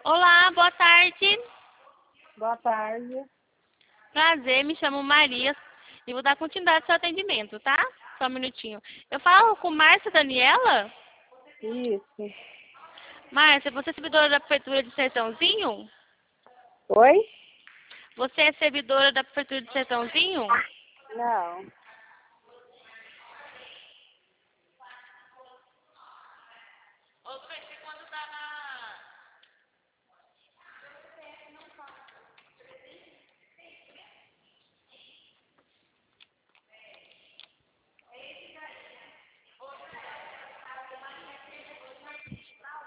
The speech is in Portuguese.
Olá, boa tarde. Boa tarde. Prazer, me chamo Maria e vou dar continuidade ao seu atendimento, tá? Só um minutinho. Eu falo com Márcia Daniela? Isso. Márcia, você é servidora da Prefeitura de Sertãozinho? Oi? Você é servidora da Prefeitura de Sertãozinho? Não.